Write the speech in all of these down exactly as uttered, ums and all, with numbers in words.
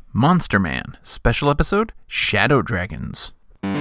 Monster Man, special episode, Shadow Dragons.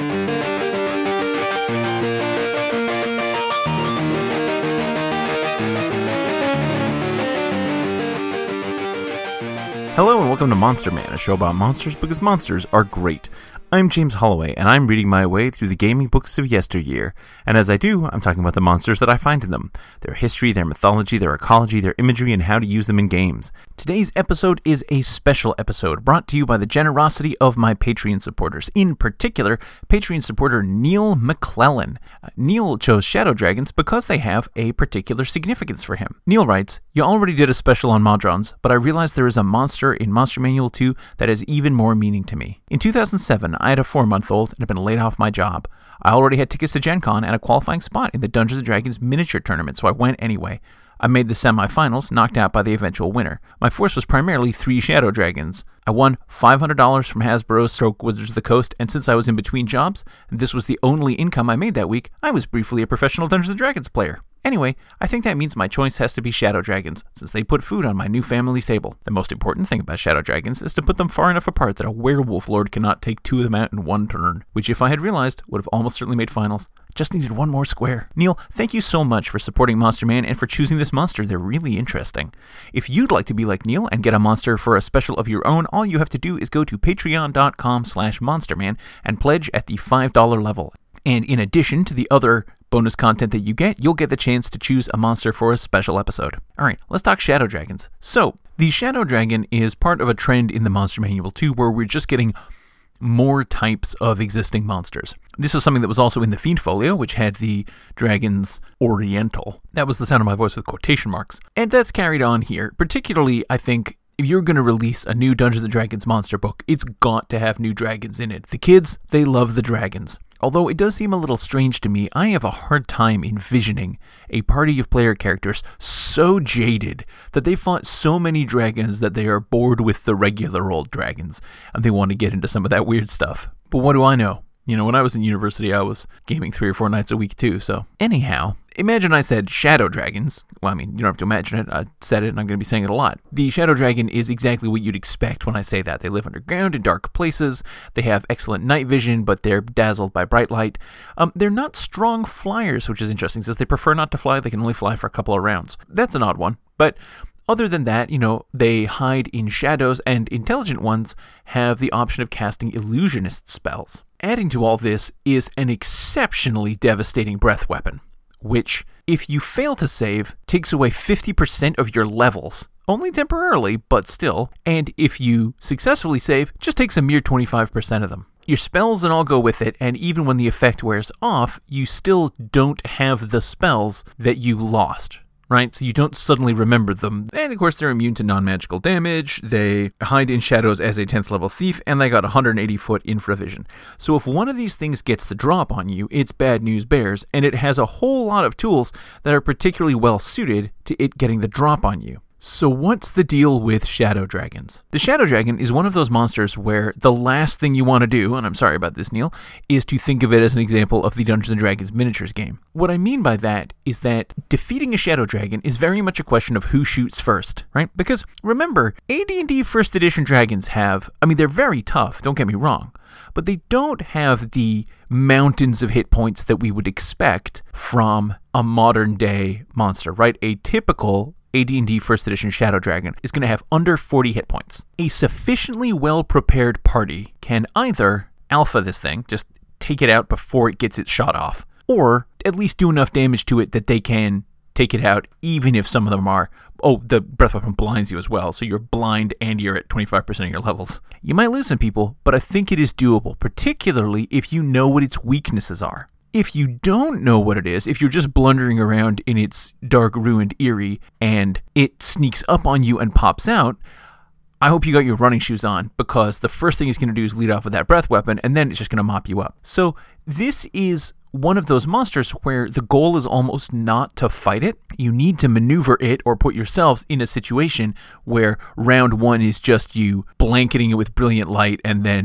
Hello and welcome to Monster Man, a show about monsters because monsters are great. I'm James Holloway, and I'm reading my way through the gaming books of yesteryear. And as I do, I'm talking about the monsters that I find in them, their history, their mythology, their ecology, their imagery, and how to use them in games. Today's episode is a special episode brought to you by the generosity of my Patreon supporters. In particular, Patreon supporter Neil McClellan. Uh, Neil chose Shadow Dragons because they have a particular significance for him. Neil writes, "You already did a special on Modrons, but I realized there is a monster in Monster Manual two that has even more meaning to me. In two thousand seven, I had a four-month-old and had been laid off my job. I already had tickets to Gen Con and a qualifying spot in the Dungeons and Dragons miniature tournament, so I went anyway. I made the semifinals, knocked out by the eventual winner. My force was primarily three Shadow Dragons. I won five hundred dollars from Hasbro's Stroke Wizards of the Coast, and since I was in between jobs, and this was the only income I made that week, I was briefly a professional Dungeons and Dragons player. Anyway, I think that means my choice has to be Shadow Dragons, since they put food on my new family's table. The most important thing about Shadow Dragons is to put them far enough apart that a werewolf lord cannot take two of them out in one turn, which if I had realized, would have almost certainly made finals. Just needed one more square. Neil, thank you so much for supporting Monster Man and for choosing this monster. They're really interesting. If you'd like to be like Neil and get a monster for a special of your own, all you have to do is go to patreon.com slash monsterman and pledge at the five dollars level. And in addition to the other bonus content that you get, you'll get the chance to choose a monster for a special episode. Alright, let's talk Shadow Dragons. So, the Shadow Dragon is part of a trend in the Monster Manual two where we're just getting more types of existing monsters. This was something that was also in the Fiend Folio, which had the Dragons Oriental. That was the sound of my voice with quotation marks. And that's carried on here. Particularly, I think, if you're going to release a new Dungeons and Dragons monster book, it's got to have new dragons in it. The kids, they love the dragons. Although it does seem a little strange to me, I have a hard time envisioning a party of player characters so jaded that they fought so many dragons that they are bored with the regular old dragons, and they want to get into some of that weird stuff. But what do I know? You know, when I was in university, I was gaming three or four nights a week too, so. Anyhow, imagine I said Shadow Dragons. Well, I mean, you don't have to imagine it. I said it, and I'm going to be saying it a lot. The Shadow Dragon is exactly what you'd expect when I say that. They live underground in dark places. They have excellent night vision, but they're dazzled by bright light. Um, they're not strong flyers, which is interesting, since they prefer not to fly. They can only fly for a couple of rounds. That's an odd one, but other than that, you know, they hide in shadows, and intelligent ones have the option of casting illusionist spells. Adding to all this is an exceptionally devastating breath weapon, which, if you fail to save, takes away fifty percent of your levels. Only temporarily, but still. And if you successfully save, just takes a mere twenty-five percent of them. Your spells and all go with it, and even when the effect wears off, you still don't have the spells that you lost. Right? So you don't suddenly remember them. And of course, they're immune to non-magical damage, they hide in shadows as a tenth level thief, and they got one hundred eighty foot infravision. So if one of these things gets the drop on you, it's bad news bears, and it has a whole lot of tools that are particularly well suited to it getting the drop on you. So what's the deal with Shadow Dragons? The Shadow Dragon is one of those monsters where the last thing you want to do, and I'm sorry about this, Neil, is to think of it as an example of the Dungeons and Dragons miniatures game. What I mean by that is that defeating a Shadow Dragon is very much a question of who shoots first, right? Because remember, A D and D first edition dragons have, I mean, they're very tough, don't get me wrong, but they don't have the mountains of hit points that we would expect from a modern day monster, right? A typical A D and D first edition Shadow Dragon is going to have under forty hit points. A sufficiently well-prepared party can either alpha this thing, just take it out before it gets its shot off, or at least do enough damage to it that they can take it out even if some of them are, oh, the breath weapon blinds you as well, so you're blind and you're at twenty-five percent of your levels. You might lose some people, but I think it is doable, particularly if you know what its weaknesses are. If you don't know what it is, if you're just blundering around in its dark, ruined eyrie, and it sneaks up on you and pops out, I hope you got your running shoes on, because the first thing it's going to do is lead off with that breath weapon, and then it's just going to mop you up. So this is one of those monsters where the goal is almost not to fight it. You need to maneuver it or put yourselves in a situation where round one is just you blanketing it with brilliant light and then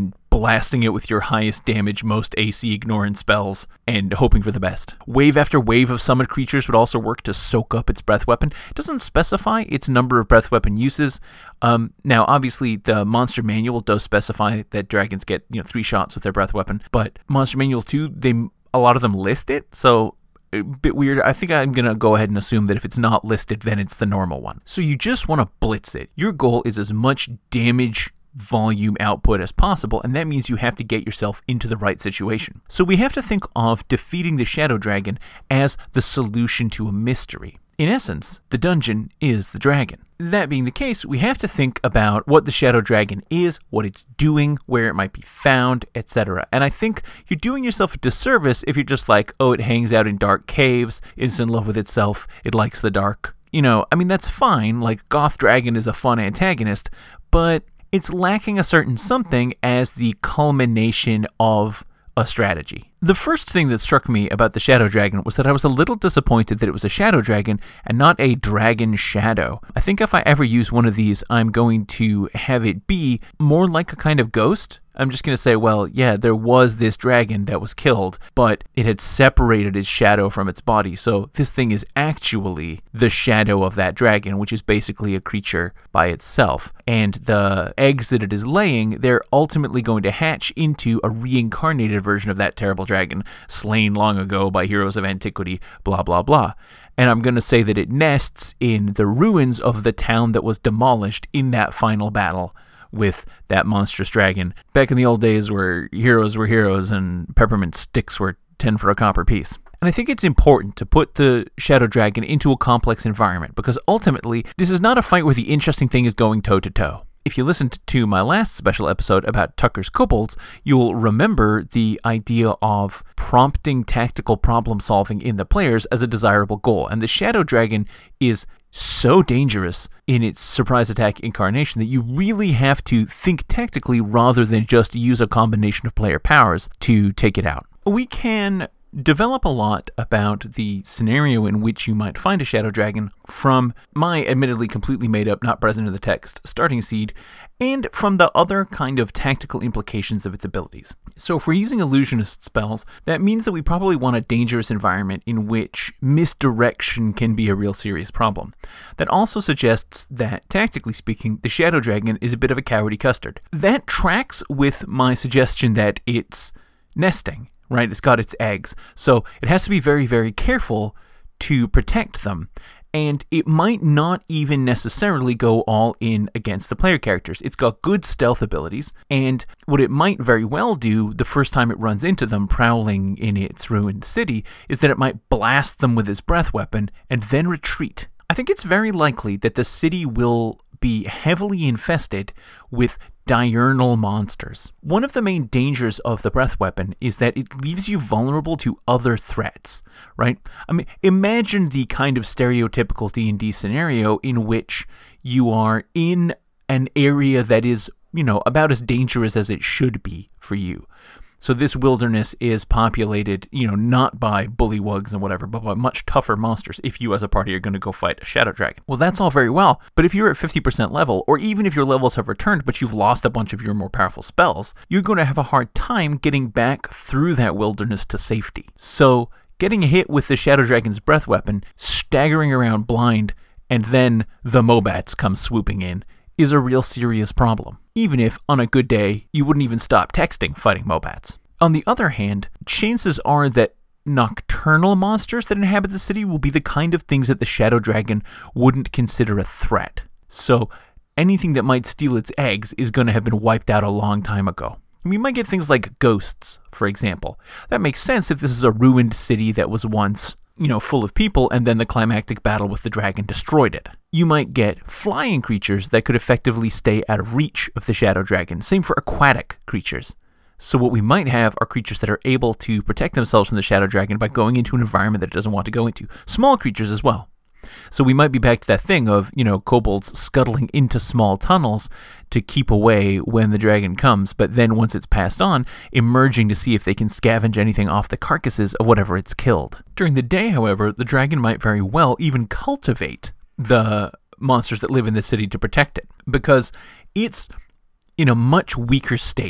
blasting it with your highest damage, most A C ignorant spells, and hoping for the best. Wave after wave of summoned creatures would also work to soak up its breath weapon. It doesn't specify its number of breath weapon uses. Um, now, obviously, the Monster Manual does specify that dragons get, you know, three shots with their breath weapon, but Monster Manual two, they a lot of them list it, so a bit weird. I think I'm going to go ahead and assume that if it's not listed, then it's the normal one. So you just want to blitz it. Your goal is as much damage volume output as possible, and that means you have to get yourself into the right situation. So we have to think of defeating the Shadow Dragon as the solution to a mystery. In essence, the dungeon is the dragon. That being the case, we have to think about what the Shadow Dragon is, what it's doing, where it might be found, et cetera. And I think you're doing yourself a disservice if you're just like, oh, it hangs out in dark caves, it's in love with itself, it likes the dark. You know, I mean, that's fine, like Goth Dragon is a fun antagonist, but it's lacking a certain something as the culmination of a strategy. The first thing that struck me about the Shadow Dragon was that I was a little disappointed that it was a Shadow Dragon and not a Dragon Shadow. I think if I ever use one of these, I'm going to have it be more like a kind of ghost. I'm just going to say, well, yeah, there was this dragon that was killed, but it had separated its shadow from its body. So this thing is actually the shadow of that dragon, which is basically a creature by itself. And the eggs that it is laying, they're ultimately going to hatch into a reincarnated version of that terrible dragon, slain long ago by heroes of antiquity, blah, blah, blah. And I'm going to say that it nests in the ruins of the town that was demolished in that final battle with that monstrous dragon, back in the old days where heroes were heroes and peppermint sticks were ten for a copper piece. And I think it's important to put the Shadow Dragon into a complex environment, because ultimately, this is not a fight where the interesting thing is going toe-to-toe. If you listened to my last special episode about Tucker's Kobolds, you'll remember the idea of prompting tactical problem solving in the players as a desirable goal. And the Shadow Dragon is so dangerous in its surprise attack incarnation that you really have to think tactically rather than just use a combination of player powers to take it out. We can develop a lot about the scenario in which you might find a Shadow Dragon from my admittedly completely made up, not present in the text, starting seed, and from the other kind of tactical implications of its abilities. So if we're using illusionist spells, that means that we probably want a dangerous environment in which misdirection can be a real serious problem. That also suggests that, tactically speaking, the Shadow Dragon is a bit of a cowardy custard. That tracks with my suggestion that it's nesting. Right, it's got its eggs, so it has to be very, very careful to protect them, and it might not even necessarily go all in against the player characters. It's got good stealth abilities, and what it might very well do the first time it runs into them prowling in its ruined city is that it might blast them with its breath weapon and then retreat. I think it's very likely that the city will be heavily infested with diurnal monsters. One of the main dangers of the breath weapon is that it leaves you vulnerable to other threats, right? I mean, imagine the kind of stereotypical D and D scenario in which you are in an area that is, you know, about as dangerous as it should be for you. So this wilderness is populated, you know, not by bullywugs and whatever, but by much tougher monsters if you as a party are going to go fight a Shadow Dragon. Well, that's all very well, but if you're at fifty percent level, or even if your levels have returned but you've lost a bunch of your more powerful spells, you're going to have a hard time getting back through that wilderness to safety. So getting hit with the Shadow Dragon's breath weapon, staggering around blind, and then the Mobats come swooping in, is a real serious problem, even if, on a good day, you wouldn't even stop texting fighting Mobats. On the other hand, chances are that nocturnal monsters that inhabit the city will be the kind of things that the Shadow Dragon wouldn't consider a threat. So anything that might steal its eggs is going to have been wiped out a long time ago. We might get things like ghosts, for example. That makes sense if this is a ruined city that was once, you know, full of people, and then the climactic battle with the dragon destroyed it. You might get flying creatures that could effectively stay out of reach of the Shadow Dragon. Same for aquatic creatures. So what we might have are creatures that are able to protect themselves from the Shadow Dragon by going into an environment that it doesn't want to go into. Small creatures as well. So we might be back to that thing of, you know, kobolds scuttling into small tunnels to keep away when the dragon comes, but then once it's passed on, emerging to see if they can scavenge anything off the carcasses of whatever it's killed. During the day, however, the dragon might very well even cultivate the monsters that live in the city to protect it, because it's in a much weaker state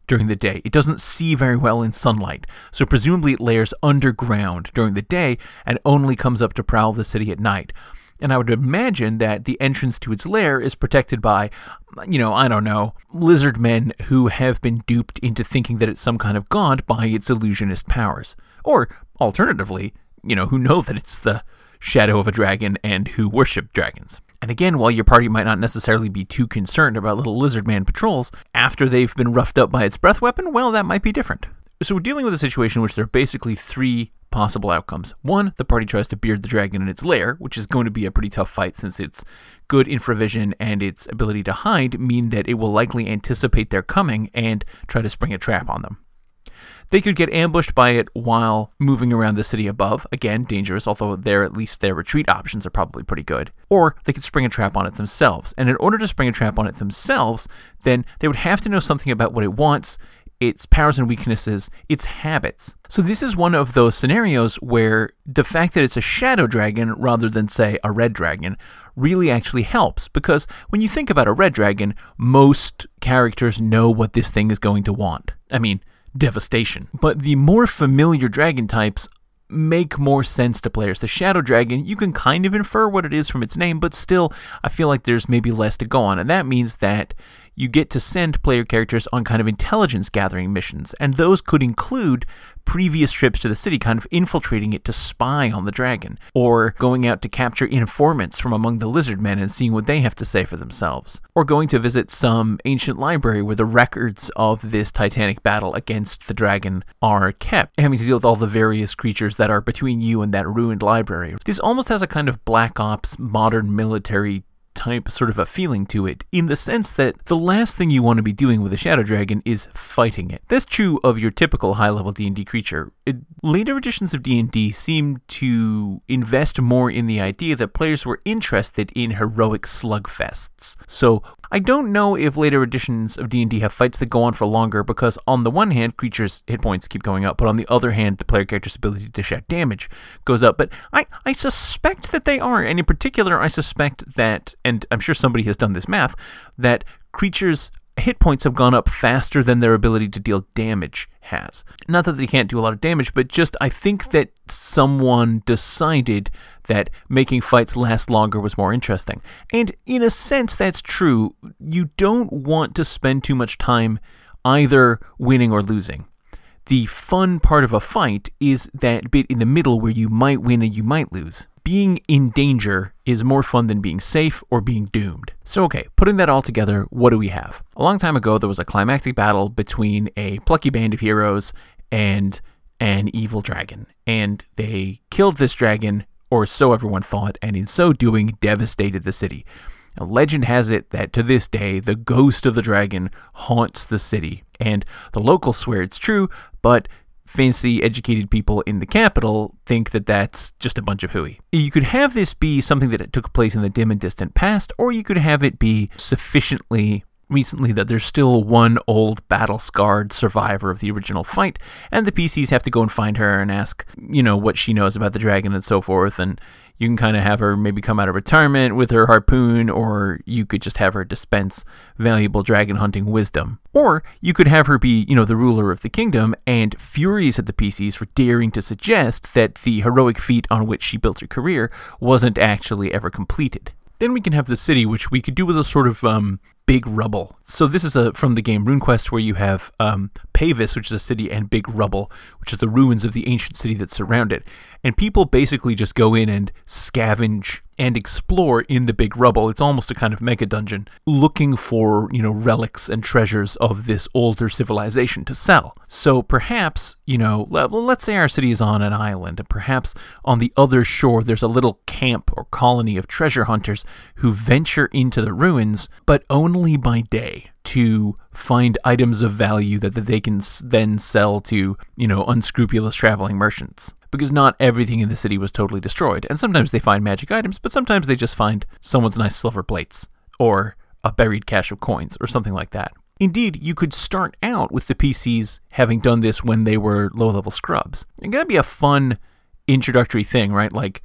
during the day. It doesn't see very well in sunlight, so presumably it lairs underground during the day and only comes up to prowl the city at night. And I would imagine that the entrance to its lair is protected by, you know, I don't know, lizard men who have been duped into thinking that it's some kind of god by its illusionist powers. Or, alternatively, you know, who know that it's the shadow of a dragon and who worship dragons. And again, while your party might not necessarily be too concerned about little lizard man patrols, after they've been roughed up by its breath weapon, well, that might be different. So we're dealing with a situation in which there are basically three possible outcomes. One, the party tries to beard the dragon in its lair, which is going to be a pretty tough fight since its good infravision and its ability to hide mean that it will likely anticipate their coming and try to spring a trap on them. They could get ambushed by it while moving around the city above. Again, dangerous, although their at least their retreat options are probably pretty good. Or they could spring a trap on it themselves. And in order to spring a trap on it themselves, then they would have to know something about what it wants, its powers and weaknesses, its habits. So this is one of those scenarios where the fact that it's a shadow dragon rather than, say, a red dragon really actually helps, because when you think about a red dragon, most characters know what this thing is going to want. I mean, devastation. But the more familiar dragon types make more sense to players. The shadow dragon, you can kind of infer what it is from its name, but still, I feel like there's maybe less to go on, and that means that you get to send player characters on kind of intelligence gathering missions, and those could include previous trips to the city, kind of infiltrating it to spy on the dragon, or going out to capture informants from among the lizard men and seeing what they have to say for themselves, or going to visit some ancient library where the records of this titanic battle against the dragon are kept, having to deal with all the various creatures that are between you and that ruined library. This almost has a kind of Black Ops modern military type sort of a feeling to it, in the sense that the last thing you want to be doing with a shadow dragon is fighting it. That's true of your typical high-level D and D creature. It, later editions of D and D seem to invest more in the idea that players were interested in heroic slugfests. So I don't know if later editions of D and D have fights that go on for longer, because on the one hand, creatures' hit points keep going up, but on the other hand, the player character's ability to dish out damage goes up. But I, I suspect that they are, and in particular, I suspect that, and I'm sure somebody has done this math, that creatures' hit points have gone up faster than their ability to deal damage has. Not that they can't do a lot of damage, but just I think that someone decided that making fights last longer was more interesting. And in a sense, that's true. You don't want to spend too much time either winning or losing. The fun part of a fight is that bit in the middle where you might win and you might lose. Being in danger is more fun than being safe or being doomed. So okay, putting that all together, what do we have? A long time ago, there was a climactic battle between a plucky band of heroes and an evil dragon. And they killed this dragon, or so everyone thought, and in so doing, devastated the city. Now, legend has it that to this day, the ghost of the dragon haunts the city. And the locals swear it's true, but fancy, educated people in the capital think that that's just a bunch of hooey. You could have this be something that took place in the dim and distant past, or you could have it be sufficiently recently that there's still one old battle-scarred survivor of the original fight, and the P Cs have to go and find her and ask, you know, what she knows about the dragon and so forth, and you can kind of have her maybe come out of retirement with her harpoon, or you could just have her dispense valuable dragon hunting wisdom. Or you could have her be, you know, the ruler of the kingdom and furious at the P Cs for daring to suggest that the heroic feat on which she built her career wasn't actually ever completed. Then we can have the city, which we could do with a sort of um, big rubble. So this is a, from the game RuneQuest, where you have um, Pavis, which is a city, and Big Rubble, which is the ruins of the ancient city that surround it. And people basically just go in and scavenge and explore in the Big Rubble. It's almost a kind of mega dungeon, looking for, you know, relics and treasures of this older civilization to sell. So perhaps, you know, let's say our city is on an island, and perhaps on the other shore there's a little camp or colony of treasure hunters who venture into the ruins, but only by day, to find items of value that, that they can then sell to, you know, unscrupulous traveling merchants. Because not everything in the city was totally destroyed. And sometimes they find magic items, but sometimes they just find someone's nice silver plates, or a buried cache of coins, or something like that. Indeed, you could start out with the P Cs having done this when they were low-level scrubs. It's going to be a fun introductory thing, right? Like,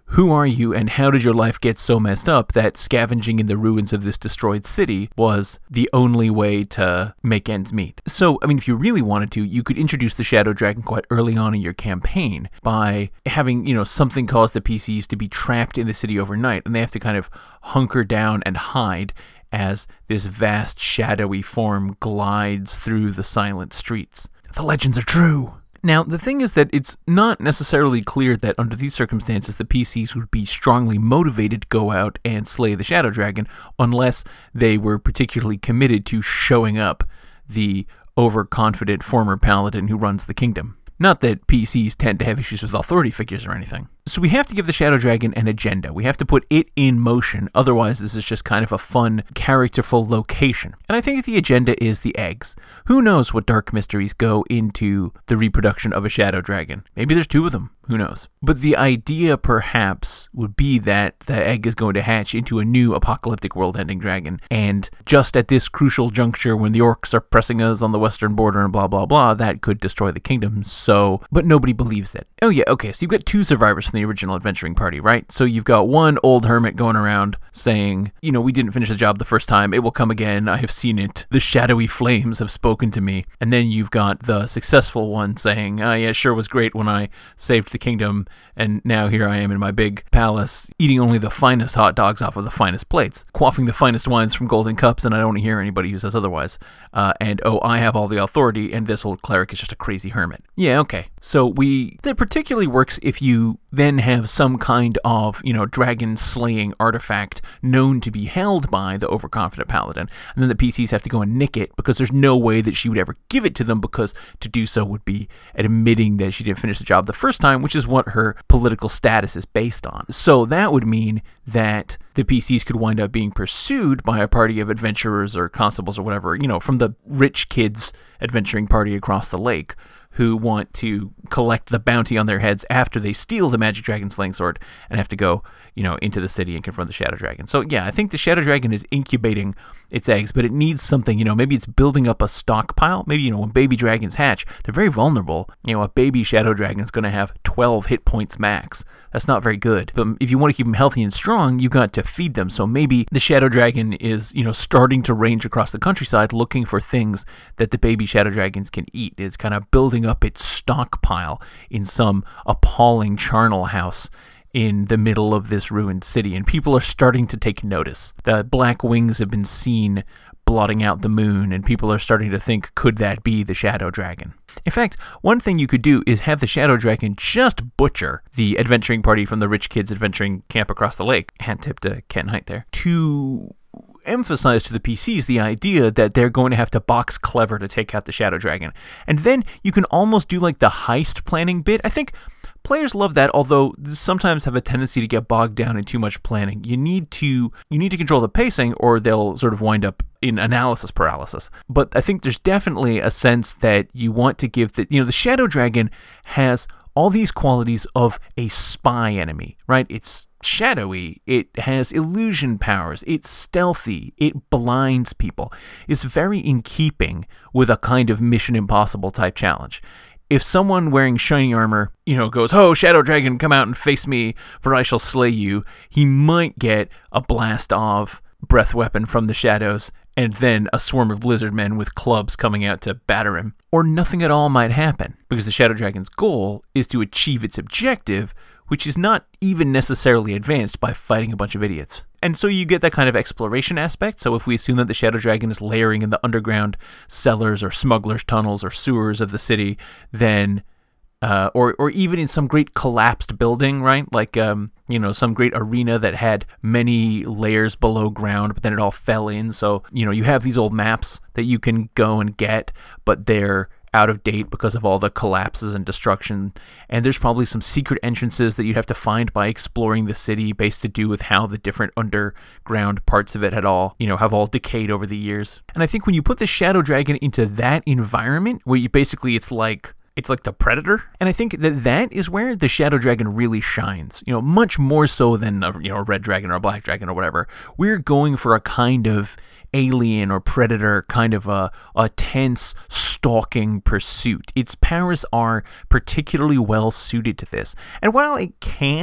who are you and how did your life get so messed up that scavenging in the ruins of this destroyed city was the only way to make ends meet? So, I mean, if you really wanted to, you could introduce the Shadow Dragon quite early on in your campaign by having, you know, something cause the P Cs to be trapped in the city overnight, and they have to kind of hunker down and hide as this vast shadowy form glides through the silent streets. The legends are true. Now, the thing is that it's not necessarily clear that under these circumstances the P Cs would be strongly motivated to go out and slay the Shadow Dragon unless they were particularly committed to showing up the overconfident former paladin who runs the kingdom. Not that P Cs tend to have issues with authority figures or anything. So we have to give the Shadow Dragon an agenda. We have to put it in motion. Otherwise, this is just kind of a fun, characterful location. And I think the agenda is the eggs. Who knows what dark mysteries go into the reproduction of a Shadow Dragon? Maybe there's two of them. Who knows? But the idea, perhaps, would be that the egg is going to hatch into a new apocalyptic world-ending dragon. And just at this crucial juncture when the orcs are pressing us on the western border and blah, blah, blah, that could destroy the kingdom. So, but nobody believes it. Oh yeah, okay, so you've got two survivors from the original adventuring party, right? So you've got one old hermit going around saying, you know, we didn't finish the job the first time. It will come again. I have seen it. The shadowy flames have spoken to me. And then you've got the successful one saying, oh yeah, sure was great when I saved the kingdom, and now here I am in my big palace, eating only the finest hot dogs off of the finest plates, quaffing the finest wines from golden cups, and I don't hear anybody who says otherwise. Uh, and oh, I have all the authority, and this old cleric is just a crazy hermit. Yeah, okay. So we, that particularly works if you then have some kind of, you know, dragon-slaying artifact known to be held by the overconfident paladin, and then the P Cs have to go and nick it because there's no way that she would ever give it to them, because to do so would be admitting that she didn't finish the job the first time, which is what her political status is based on. So that would mean that the P Cs could wind up being pursued by a party of adventurers or constables or whatever, you know, from the rich kids adventuring party across the lake, who want to collect the bounty on their heads after they steal the magic dragon slaying sword and have to go, you know, into the city and confront the Shadow Dragon. So yeah, I think the Shadow Dragon is incubating its eggs, but it needs something, you know, maybe it's building up a stockpile. Maybe, you know, when baby dragons hatch, they're very vulnerable. You know, a baby Shadow Dragon is going to have twelve hit points max. That's not very good. But if you want to keep them healthy and strong, you got to feed them. So maybe the Shadow Dragon is, you know, starting to range across the countryside looking for things that the baby Shadow Dragons can eat. It's kind of building up its stockpile in some appalling charnel house in the middle of this ruined city, and people are starting to take notice. The black wings have been seen blotting out the moon, and people are starting to think, could that be the Shadow Dragon? In fact, one thing you could do is have the Shadow Dragon just butcher the adventuring party from the rich kids adventuring camp across the lake. Hand tip to Ken Height there. To emphasize to the P Cs the idea that they're going to have to box clever to take out the Shadow Dragon. And then you can almost do like the heist planning bit. I think players love that, although sometimes have a tendency to get bogged down in too much planning. You need to you need to control the pacing, or they'll sort of wind up in analysis paralysis. But I think there's definitely a sense that you want to give that, you know, the Shadow Dragon has all these qualities of a spy enemy, right? It's shadowy, it has illusion powers, it's stealthy, it blinds people. It's very in keeping with a kind of Mission Impossible type challenge. If someone wearing shiny armor, you know, goes, "Oh, Shadow Dragon, come out and face me, for I shall slay you," he might get a blast of breath weapon from the shadows, and then a swarm of lizard men with clubs coming out to batter him. Or nothing at all might happen, because the Shadow Dragon's goal is to achieve its objective, which is not even necessarily advanced by fighting a bunch of idiots. And so you get that kind of exploration aspect. So if we assume that the Shadow Dragon is layering in the underground cellars or smugglers' tunnels or sewers of the city, then, uh, or or even in some great collapsed building, right? Like, um, you know, some great arena that had many layers below ground, but then it all fell in. So, you know, you have these old maps that you can go and get, but they're out of date because of all the collapses and destruction, and there's probably some secret entrances that you'd have to find by exploring the city based to do with how the different underground parts of it had all, you know, have all decayed over the years. And I think when you put the Shadow Dragon into that environment, where you basically, it's like It's like the Predator, and I think that that is where the Shadow Dragon really shines, you know, much more so than a, you know, a red dragon or a black dragon or whatever. We're going for a kind of alien or predator, kind of a, a tense, stalking pursuit. Its powers are particularly well suited to this, and while it can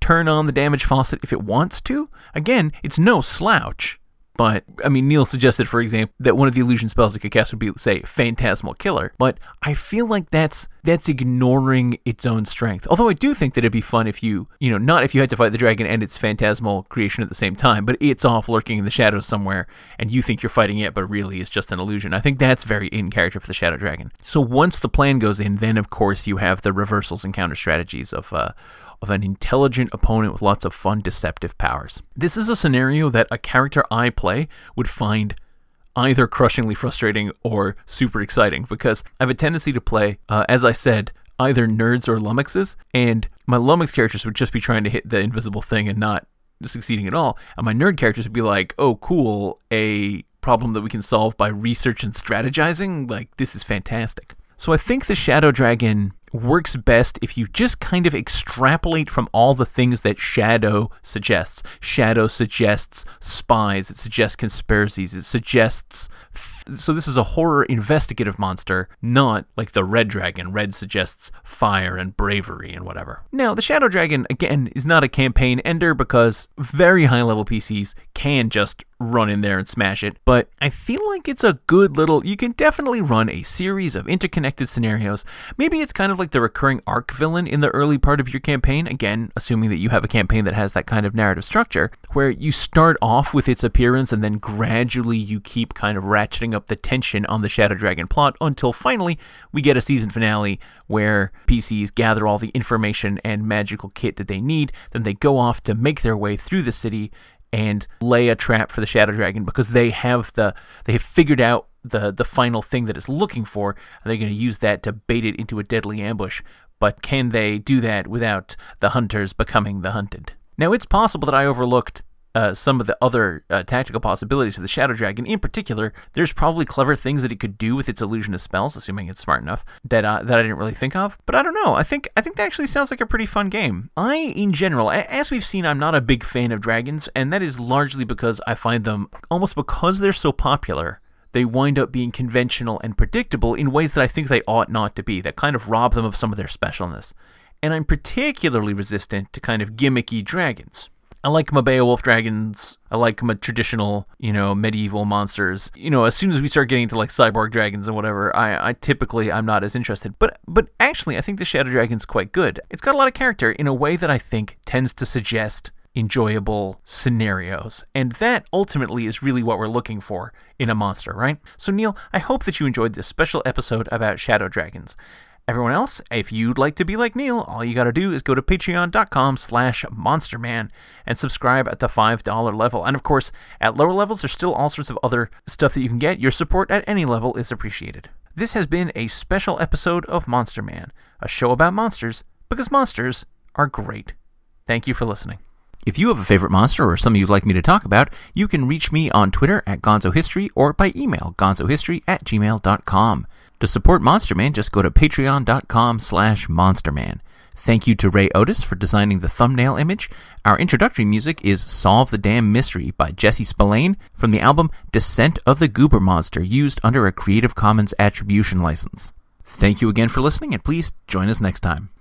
turn on the damage faucet if it wants to. Again, it's no slouch. But, I mean, Neil suggested, for example, that one of the illusion spells it could cast would be, say, Phantasmal Killer. But I feel like that's that's ignoring its own strength. Although I do think that it'd be fun if you, you know, not if you had to fight the dragon and its phantasmal creation at the same time, but it's off lurking in the shadows somewhere, and you think you're fighting it, but really it's just an illusion. I think that's very in character for the Shadow Dragon. So once the plan goes in, then, of course, you have the reversals and counter strategies of... Uh, of an intelligent opponent with lots of fun, deceptive powers. This is a scenario that a character I play would find either crushingly frustrating or super exciting, because I have a tendency to play, uh, as I said, either nerds or lummoxes, and my lummox characters would just be trying to hit the invisible thing and not succeeding at all, and my nerd characters would be like, oh, cool, a problem that we can solve by research and strategizing? Like, this is fantastic. So I think the Shadow Dragon works best if you just kind of extrapolate from all the things that Shadow suggests. Shadow suggests spies, it suggests conspiracies, it suggests... F- so this is a horror investigative monster, not like the Red Dragon. Red suggests fire and bravery and whatever. Now, the Shadow Dragon, again, is not a campaign ender because very high-level P Cs can just run in there and smash it, but I feel like it's a good little... You can definitely run a series of interconnected scenarios. Maybe it's kind of like the recurring arc villain in the early part of your campaign, again, assuming that you have a campaign that has that kind of narrative structure, where you start off with its appearance and then gradually you keep kind of ratcheting up the tension on the Shadow Dragon plot until finally we get a season finale where P Cs gather all the information and magical kit that they need, then they go off to make their way through the city and lay a trap for the Shadow Dragon because they have the they have figured out the the final thing that it's looking for, and they're going to use that to bait it into a deadly ambush. But can they do that without the hunters becoming the hunted? Now, it's possible that I overlooked uh, some of the other uh, tactical possibilities for the Shadow Dragon. In particular, there's probably clever things that it could do with its illusionist spells, assuming it's smart enough, that uh, that I didn't really think of. But I don't know. I think I think that actually sounds like a pretty fun game. I, in general, as we've seen, I'm not a big fan of dragons, and that is largely because I find them, almost because they're so popular, they wind up being conventional and predictable in ways that I think they ought not to be, that kind of rob them of some of their specialness. And I'm particularly resistant to kind of gimmicky dragons. I like my Beowulf dragons. I like my traditional, you know, medieval monsters. You know, as soon as we start getting to like cyborg dragons and whatever, I, I typically I'm not as interested. But but actually, I think the Shadow Dragon's quite good. It's got a lot of character in a way that I think tends to suggest enjoyable scenarios. And that ultimately is really what we're looking for in a monster, right? So Neil, I hope that you enjoyed this special episode about Shadow Dragons. Everyone else, if you'd like to be like Neil, all you gotta do is go to patreon.com slash monsterman and subscribe at the five dollar level. And of course, at lower levels, there's still all sorts of other stuff that you can get. Your support at any level is appreciated. This has been a special episode of Monster Man, a show about monsters because monsters are great. Thank you for listening. If you have a favorite monster or something you'd like me to talk about, you can reach me on Twitter at gonzohistory or by email gonzohistory at gmail dot com. To support Monster Man, just go to patreon.com slash monsterman. Thank you to Ray Otis for designing the thumbnail image. Our introductory music is Solve the Damn Mystery by Jesse Spillane from the album Descent of the Goober Monster, used under a Creative Commons Attribution license. Thank you again for listening, and please join us next time.